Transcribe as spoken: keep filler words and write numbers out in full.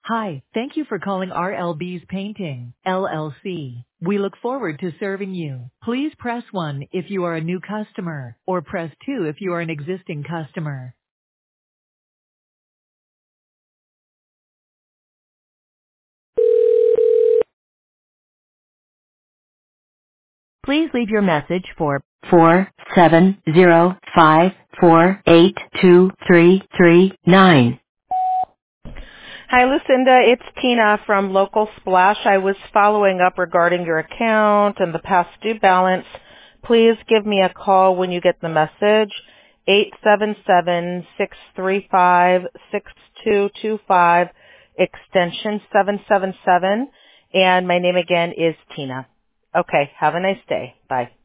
Hi, thank you for calling R L B's Painting, L L C. We look forward to serving you. Please press one if you are a new customer, or press two if you are an existing customer. Please leave your message for four seven zero five four eight two three three nine. Hi, Lucinda. It's Tina from Local Splash. I was following up regarding your account and the past due balance. Please give me a call when you get the message, eight seven seven, six three five, six two two five, extension seven seven seven, and my name again is Tina. Okay, have a nice day. Bye.